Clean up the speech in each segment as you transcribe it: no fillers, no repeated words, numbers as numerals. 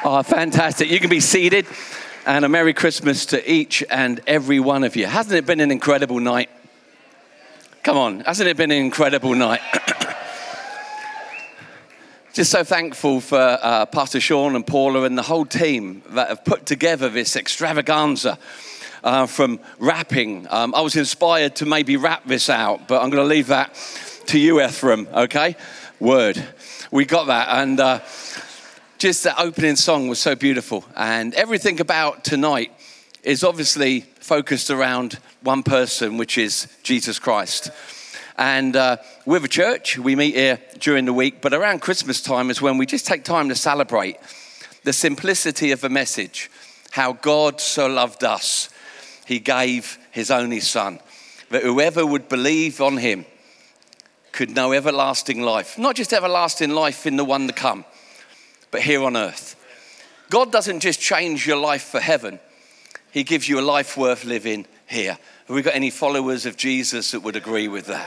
Oh, fantastic. You can be seated. And a Merry Christmas to each and every one of you. Hasn't it been an incredible night? Come on, hasn't it been an incredible night? Just so thankful for Pastor Sean and Paula and the whole team that have put together this extravaganza from rapping. I was inspired to maybe rap this out, but I'm going to leave that to you, Ephraim, okay? Word. We got that. And just the opening song was so beautiful. And everything about tonight is obviously focused around one person, which is Jesus Christ. And we're a church. We meet here during the week. But around Christmas time is when we just take time to celebrate the simplicity of the message. How God so loved us. He gave his only son. That whoever would believe on him could know everlasting life. Not just everlasting life in the one to come, but here on earth. God doesn't just change your life for heaven. He gives you a life worth living here. Have we got any followers of Jesus that would agree with that?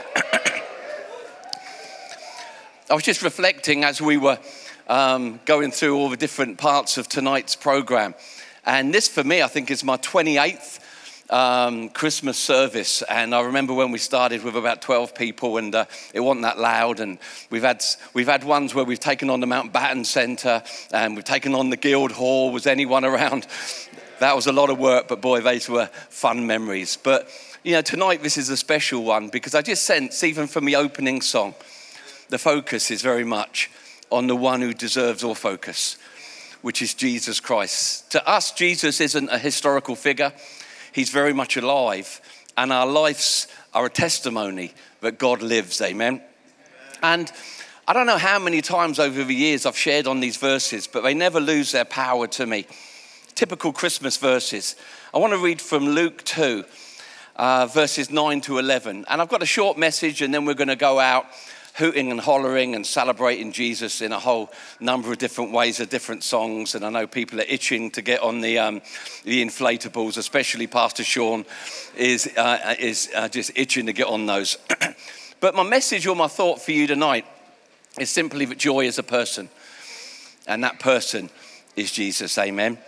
I was just reflecting as we were going through all the different parts of tonight's program. And this, for me, I think is my 28th Christmas service. And I remember when we started with about 12 people, and it wasn't that loud. And we've had ones where we've taken on the Mountbatten Centre, and we've taken on the Guildhall. Was anyone around? That was a lot of work, but boy, those were fun memories. But you know, tonight this is a special one because I just sense, even from the opening song, the focus is very much on the one who deserves all focus, which is Jesus Christ. To us, Jesus isn't a historical figure. He's very much alive, and our lives are a testimony that God lives, amen? And I don't know how many times over the years I've shared on these verses, but they never lose their power to me. Typical Christmas verses. I want to read from Luke 2, verses 9 to 11. And I've got a short message, and then we're going to go out hooting and hollering and celebrating Jesus in a whole number of different ways of different songs. And I know people are itching to get on the inflatables, especially Pastor Sean is just itching to get on those. But my message or my thought for you tonight is simply that joy is a person. And that person is Jesus, amen.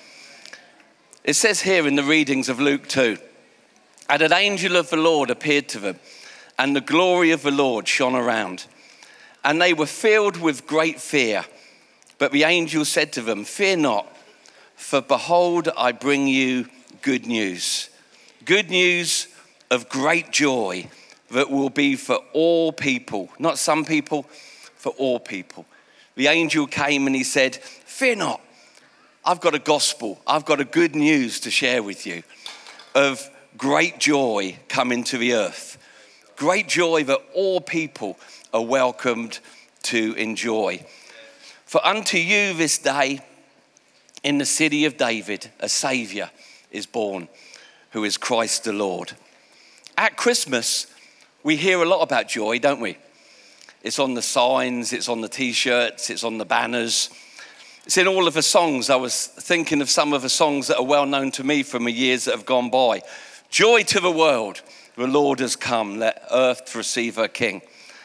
It says here in the readings of Luke 2, and an angel of the Lord appeared to them, and the glory of the Lord shone around. And they were filled with great fear. But the angel said to them, fear not, for behold, I bring you good news. Good news of great joy that will be for all people. Not some people, for all people. The angel came and he said, fear not. I've got a gospel. I've got a good news to share with you of great joy coming to the earth. Great joy that all people are welcomed to enjoy. For unto you this day in the city of David, a Saviour is born, who is Christ the Lord. At Christmas, we hear a lot about joy, don't we? It's on the signs, it's on the t-shirts, it's on the banners. It's in all of the songs. I was thinking of some of the songs that are well known to me from the years that have gone by. Joy to the world, the Lord has come, let earth receive her King.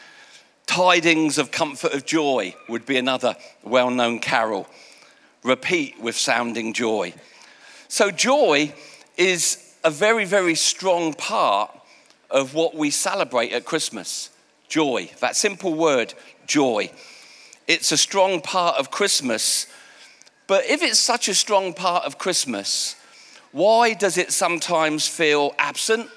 Tidings of comfort of joy would be another well-known carol. Repeat with sounding joy. So joy is a very, very strong part of what we celebrate at Christmas. Joy, that simple word, joy. It's a strong part of Christmas. But if it's such a strong part of Christmas, why does it sometimes feel absent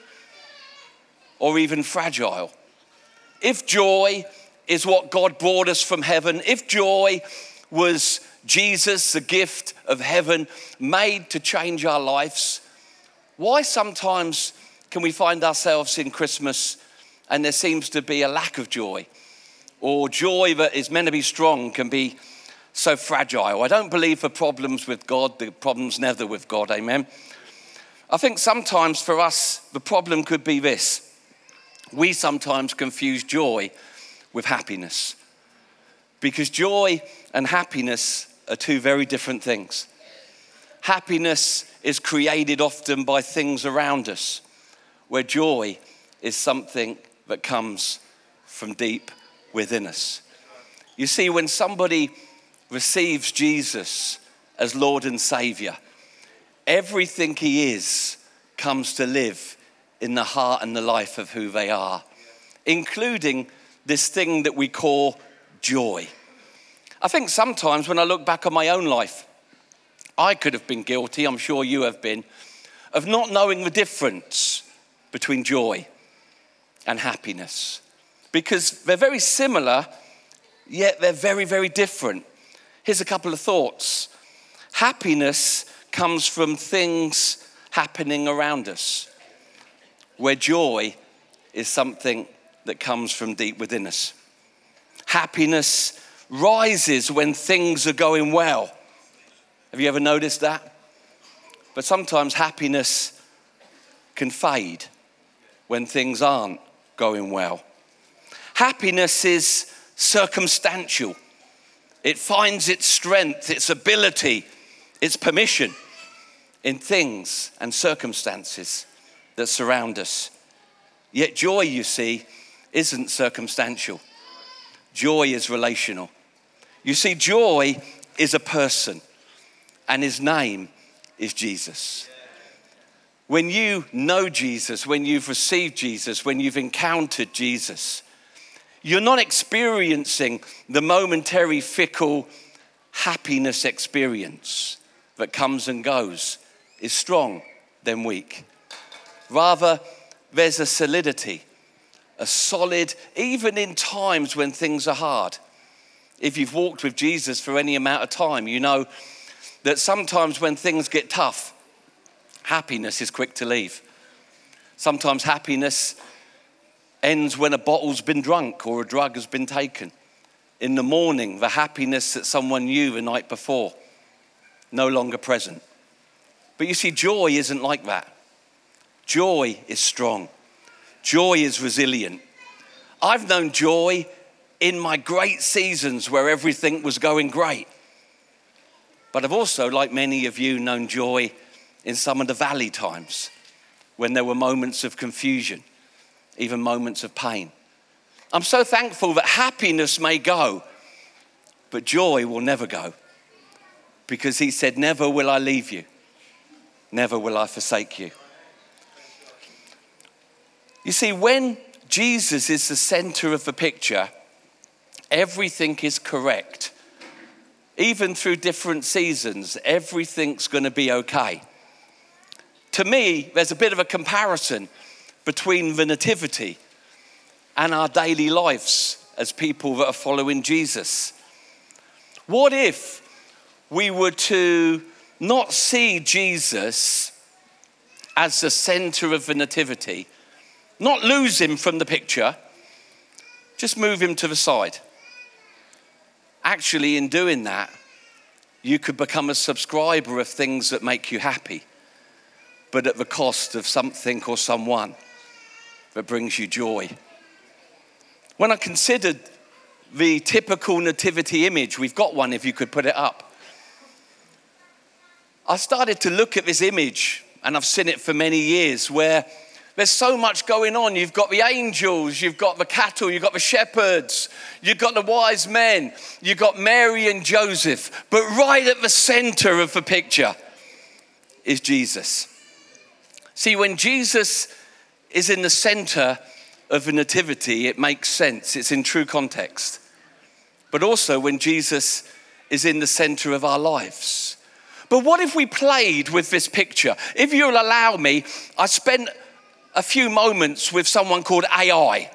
or even fragile? If joy is what God brought us from heaven, if joy was Jesus, the gift of heaven, made to change our lives, why sometimes can we find ourselves in Christmas and there seems to be a lack of joy? Or joy that is meant to be strong can be so fragile. I don't believe the problems with God, the problem's never with God, amen? I think sometimes for us, the problem could be this. We sometimes confuse joy with happiness. Because joy and happiness are two very different things. Happiness is created often by things around us, where joy is something that comes from deep within us. You see, when somebody receives Jesus as Lord and Savior, everything he is comes to live in the heart and the life of who they are, including this thing that we call joy. I think sometimes when I look back on my own life, I could have been guilty, I'm sure you have been, of not knowing the difference between joy and happiness. Because they're very similar, yet they're very, very different. Here's a couple of thoughts. Happiness comes from things happening around us, where joy is something that comes from deep within us. Happiness rises when things are going well. Have you ever noticed that? But sometimes happiness can fade when things aren't going well. Happiness is circumstantial. It finds its strength, its ability, its permission in things and circumstances that surround us. Yet joy, you see, isn't circumstantial. Joy is relational. You see, joy is a person, and his name is Jesus. When you know Jesus, when you've received Jesus, when you've encountered Jesus, you're not experiencing the momentary fickle happiness experience that comes and goes, is strong then weak. Rather, there's a solidity, a solid, even in times when things are hard. If you've walked with Jesus for any amount of time, you know that sometimes when things get tough, happiness is quick to leave. Sometimes happiness ends when a bottle's been drunk or a drug has been taken. In the morning, the happiness that someone knew the night before, no longer present. But you see, joy isn't like that. Joy is strong. Joy is resilient. I've known joy in my great seasons where everything was going great. But I've also, like many of you, known joy in some of the valley times when there were moments of confusion, even moments of pain. I'm so thankful that happiness may go, but joy will never go. Because he said, never will I leave you. Never will I forsake you. You see, when Jesus is the center of the picture, everything is correct. Even through different seasons, everything's going to be okay. To me, there's a bit of a comparison between the nativity and our daily lives as people that are following Jesus. What if we were to not see Jesus as the center of the nativity, not lose him from the picture, just move him to the side? Actually, in doing that, you could become a subscriber of things that make you happy, but at the cost of something or someone that brings you joy. When I considered the typical nativity image, we've got one if you could put it up, I started to look at this image, and I've seen it for many years, where there's so much going on. You've got the angels, you've got the cattle, you've got the shepherds, you've got the wise men, you've got Mary and Joseph. But right at the center of the picture is Jesus. See, when Jesus is in the center of the nativity, it makes sense. It's in true context. But also when Jesus is in the center of our lives. But what if we played with this picture? If you'll allow me, I spent a few moments with someone called AI.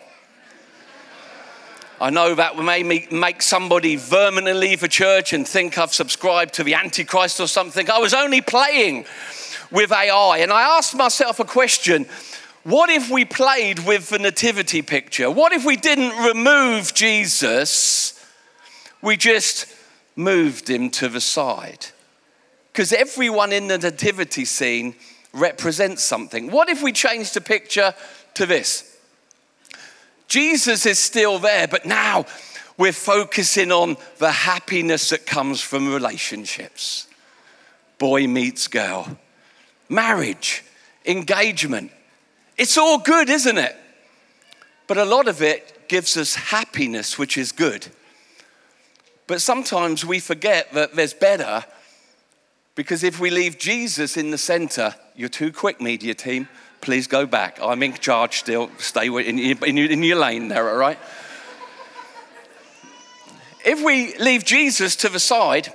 I know that may make somebody vermin leave a church and think I've subscribed to the Antichrist or something. I was only playing with AI, and I asked myself a question. What if we played with the nativity picture? What if we didn't remove Jesus? We just moved him to the side. Because everyone in the nativity scene represents something. What if we changed the picture to this? Jesus is still there, but now we're focusing on the happiness that comes from relationships. Boy meets girl. Marriage, engagement. It's all good, isn't it? But a lot of it gives us happiness, which is good. But sometimes we forget that there's better Because if we leave Jesus in the center, you're too quick, media team. Please go back. I'm in charge still. Stay in your lane there, all right? If we leave Jesus to the side,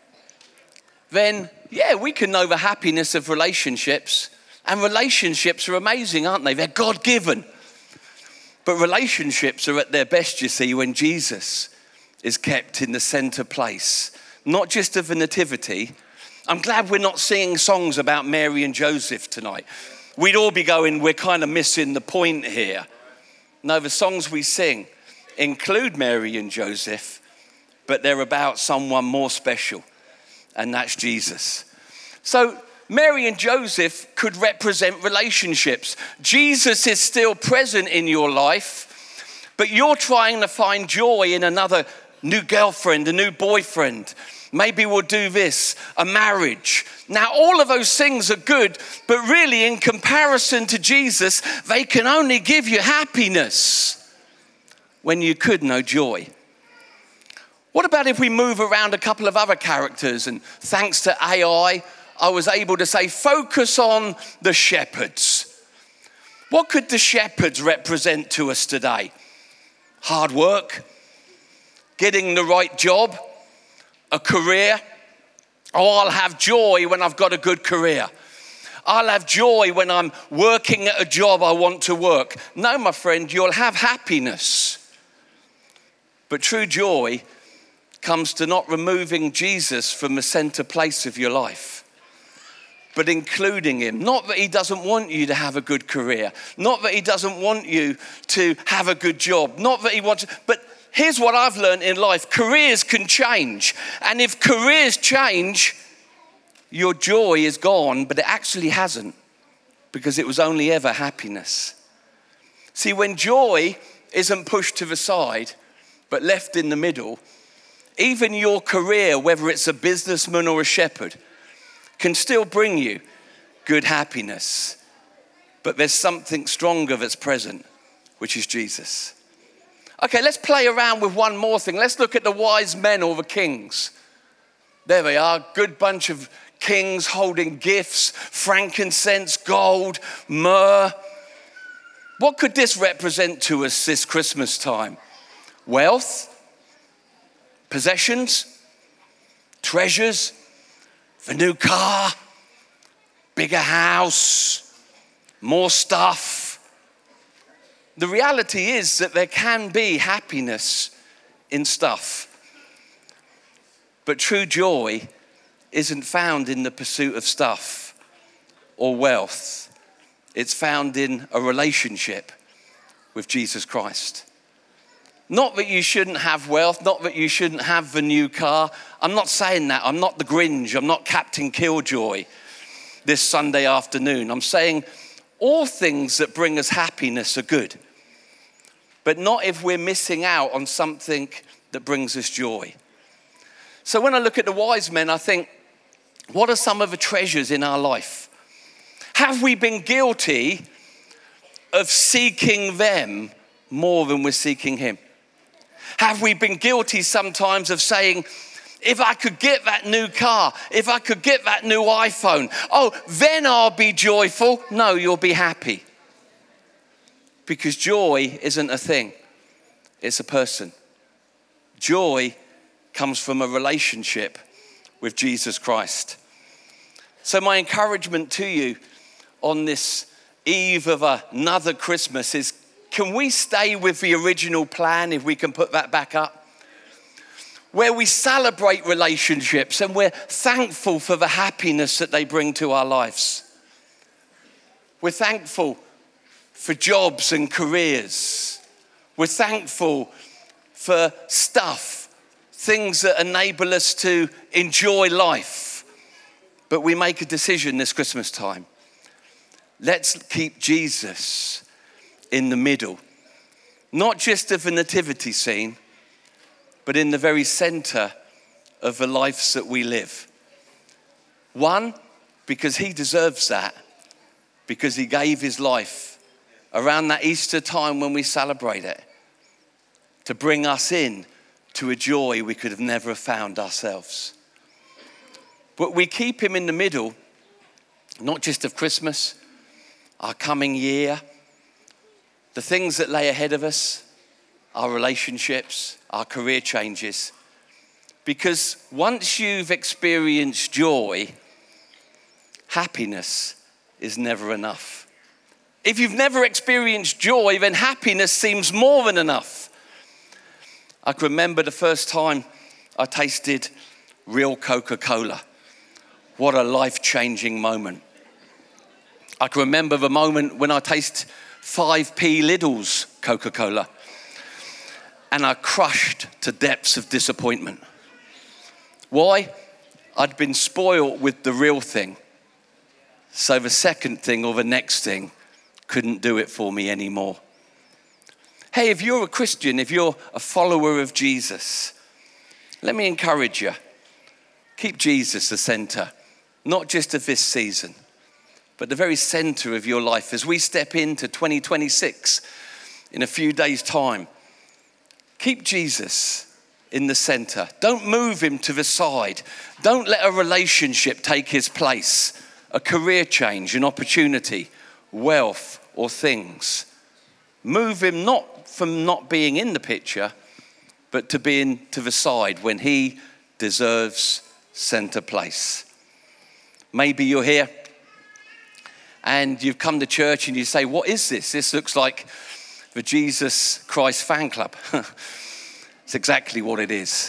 then, yeah, we can know the happiness of relationships. And relationships are amazing, aren't they? They're God-given. But relationships are at their best, you see, when Jesus is kept in the center place. Not just of the nativity. I'm glad we're not singing songs about Mary and Joseph tonight. We'd all be going, we're kind of missing the point here. No, the songs we sing include Mary and Joseph, but they're about someone more special, and that's Jesus. So Mary and Joseph could represent relationships. Jesus is still present in your life, but you're trying to find joy in another new girlfriend, a new boyfriend. Maybe we'll do this, a marriage. Now, all of those things are good, but really in comparison to Jesus, they can only give you happiness when you could know joy. What about if we move around a couple of other characters, and thanks to AI, I was able to say, focus on the shepherds. What could the shepherds represent to us today? Hard work, getting the right job, a career. Oh, I'll have joy when I've got a good career. I'll have joy when I'm working at a job I want to work. No, my friend, you'll have happiness. But true joy comes to not removing Jesus from the center place of your life, but including him. Not that he doesn't want you to have a good career. Not that he doesn't want you to have a good job. Not that he wants, but here's what I've learned in life. Careers can change. And if careers change, your joy is gone, but it actually hasn't, because it was only ever happiness. See, when joy isn't pushed to the side, but left in the middle, even your career, whether it's a businessman or a shepherd, can still bring you good happiness. But there's something stronger that's present, which is Jesus. Okay, let's play around with one more thing. Let's look at the wise men or the kings. There they are, good bunch of kings holding gifts, frankincense, gold, myrrh. What could this represent to us this Christmas time? Wealth, possessions, treasures, the new car, bigger house, more stuff. The reality is that there can be happiness in stuff. But true joy isn't found in the pursuit of stuff or wealth. It's found in a relationship with Jesus Christ. Not that you shouldn't have wealth, not that you shouldn't have the new car. I'm not saying that. I'm not the Grinch. I'm not Captain Killjoy this Sunday afternoon. I'm saying all things that bring us happiness are good, but not if we're missing out on something that brings us joy. So when I look at the wise men, I think, what are some of the treasures in our life? Have we been guilty of seeking them more than we're seeking him? Have we been guilty sometimes of saying, if I could get that new car, if I could get that new iPhone, oh, then I'll be joyful. No, you'll be happy. Because joy isn't a thing, it's a person. Joy comes from a relationship with Jesus Christ. So my encouragement to you on this eve of another Christmas is, can we stay with the original plan, if we can put that back up? Where we celebrate relationships and we're thankful for the happiness that they bring to our lives. We're thankful for jobs and careers. We're thankful for stuff, things that enable us to enjoy life. But we make a decision this Christmas time. Let's keep Jesus in the middle, not just of the nativity scene, but in the very center of the lives that we live. One, because he deserves that, because he gave his life around that Easter time when we celebrate it, to bring us in to a joy we could have never found ourselves. But we keep him in the middle, not just of Christmas, our coming year, the things that lay ahead of us, our relationships, our career changes. Because once you've experienced joy, happiness is never enough. If you've never experienced joy, then happiness seems more than enough. I can remember the first time I tasted real Coca-Cola. What a life-changing moment. I can remember the moment when I tasted 5p Lidl's Coca-Cola and I crushed to depths of disappointment. Why? I'd been spoiled with the real thing. So the second thing or the next thing couldn't do it for me anymore. Hey, if you're a Christian, if you're a follower of Jesus, let me encourage you. Keep Jesus the center, not just of this season, but the very center of your life. As we step into 2026 in a few days' time, keep Jesus in the center. Don't move him to the side. Don't let a relationship take his place, a career change, an opportunity, wealth, or things. Move him not from not being in the picture, but to being to the side when he deserves center place. Maybe you're here and you've come to church and you say, what is this? This looks like the Jesus Christ fan club. It's exactly what it is.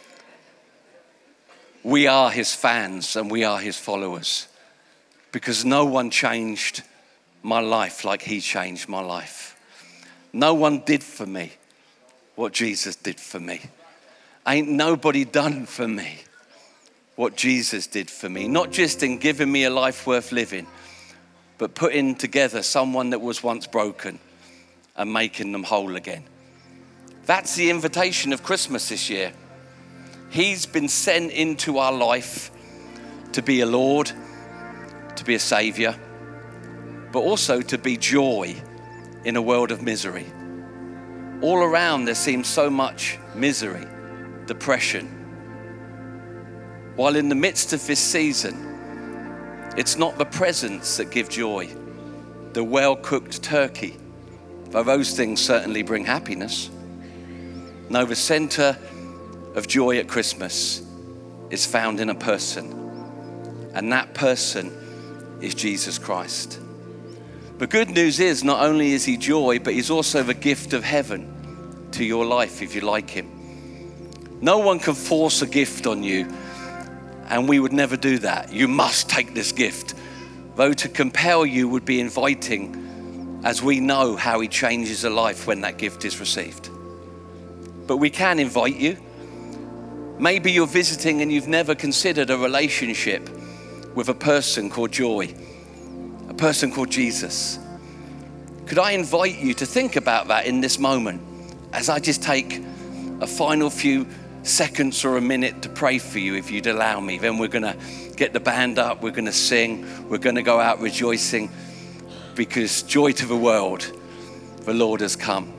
We are his fans and we are his followers because no one changed my life like he changed my life. No one did for me what Jesus did for me. Ain't nobody done for me what Jesus did for me. Not just in giving me a life worth living, but putting together someone that was once broken and making them whole again. That's the invitation of Christmas this year. He's been sent into our life to be a Lord, to be a Savior, but also to be joy in a world of misery. All around there seems so much misery, depression. While in the midst of this season, it's not the presents that give joy, the well-cooked turkey, though those things certainly bring happiness. No, the center of joy at Christmas is found in a person, and that person is Jesus Christ. The good news is not only is he joy, but he's also the gift of heaven to your life if you like him. No one can force a gift on you, and we would never do that. You must take this gift. Though to compel you would be inviting, as we know how he changes a life when that gift is received. But we can invite you. Maybe you're visiting and you've never considered a relationship with a person called joy, a person called Jesus. Could I invite you to think about that in this moment as I just take a final few seconds or a minute to pray for you, if you'd allow me. Then we're going to get the band up, we're going to sing, we're going to go out rejoicing, because joy to the world, the Lord has come.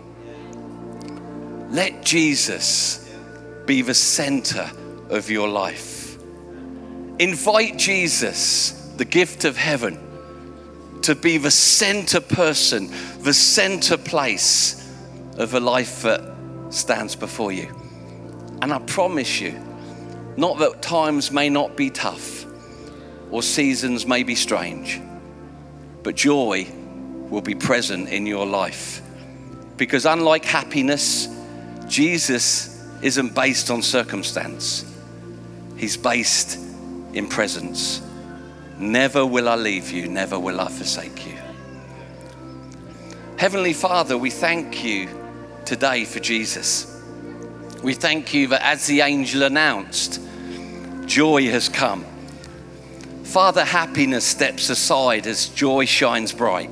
Let Jesus be the center of your life. Invite Jesus, the gift of heaven, to be the center person, the center place of a life that stands before you. And I promise you, not that times may not be tough or seasons may be strange, but joy will be present in your life. Because unlike happiness, Jesus isn't based on circumstance. He's based in presence. Never will I leave you, never will I forsake you. Heavenly Father, we thank you today for Jesus. We thank you that as the angel announced, joy has come. Father, happiness steps aside as joy shines bright.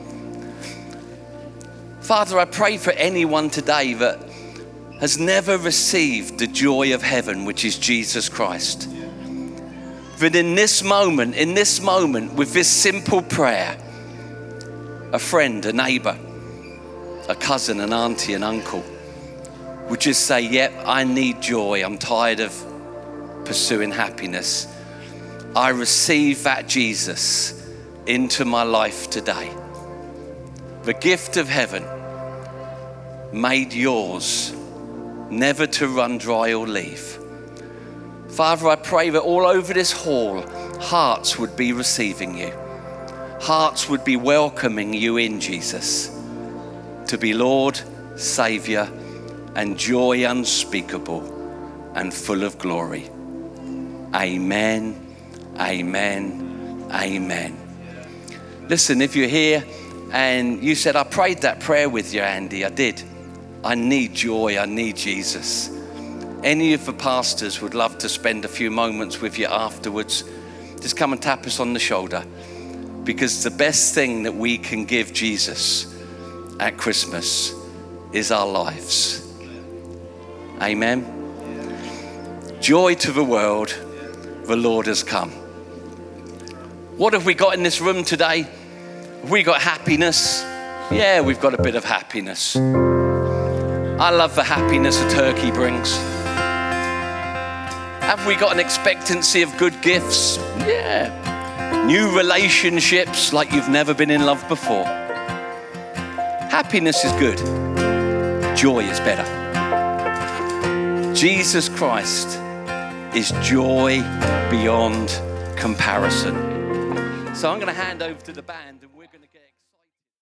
Father, I pray for anyone today that has never received the joy of heaven, which is Jesus Christ. That in this moment, with this simple prayer, a friend, a neighbor, a cousin, an auntie, an uncle would just say, yep, I need joy. I'm tired of pursuing happiness. I receive that Jesus into my life today. The gift of heaven made yours, never to run dry or leave. Father, I pray that all over this hall, hearts would be receiving you. Hearts would be welcoming you in, Jesus, to be Lord, Savior, and joy unspeakable and full of glory. Amen, amen, amen. Listen, if you're here and you said, I prayed that prayer with you, Andy, I did. I need joy, I need Jesus. Any of the pastors would love to spend a few moments with you afterwards. Just come and tap us on the shoulder, because the best thing that we can give Jesus at Christmas is our lives. Amen. Joy to the world, the Lord has come. What have we got in this room today? Have we got happiness? Yeah, we've got a bit of happiness. I love the happiness a turkey brings. Have we got an expectancy of good gifts? Yeah. New relationships like you've never been in love before. Happiness is good. Joy is better. Jesus Christ is joy beyond comparison. So I'm going to hand over to the band. And